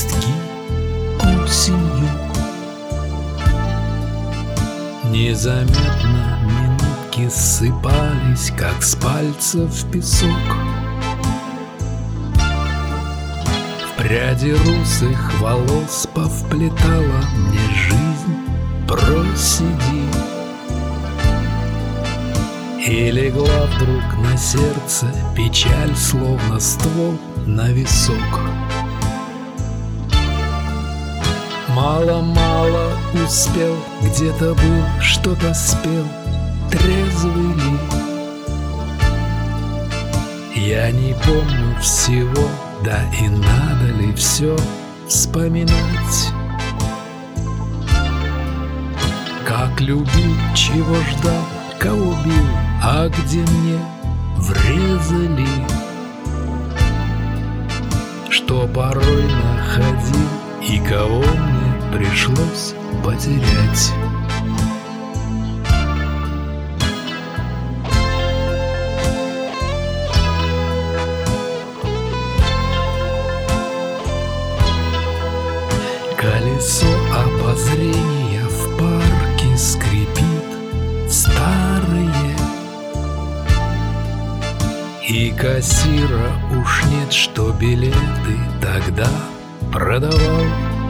лепестки осенью. Незаметно минутки сыпались, как с пальцев песок. В пряди русых волос повплетала мне жизнь. Просиди. И легла вдруг на сердце печаль, словно ствол на висок. Мало-мало успел, где-то был, что-то спел, трезвый ли? Я не помню всего, да и надо ли все вспоминать? Как любил, чего ждал, кого бил, а где мне врезали? Что порой находил и кого мне пришлось потерять. Колесо обозрения в парке скрипит старые, и кассира уж нет, что билеты тогда продавал.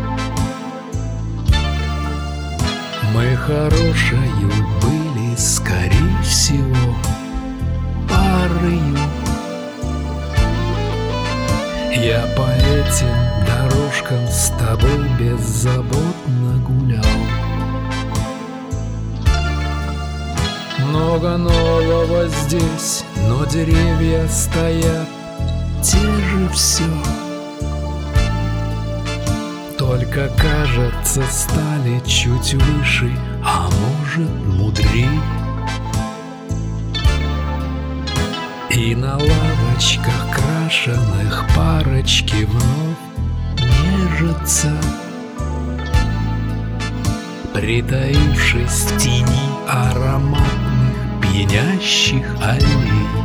Мы хорошею были, скорее всего, парою. Я по этим дорожкам с тобой беззаботно гулял. Много нового здесь, но деревья стоят те же все. Только, кажется, стали чуть выше, а может, мудрей. И на лавочках крашеных парочки вновь нежатся, притаившись в тени ароматных пьянящих аллей.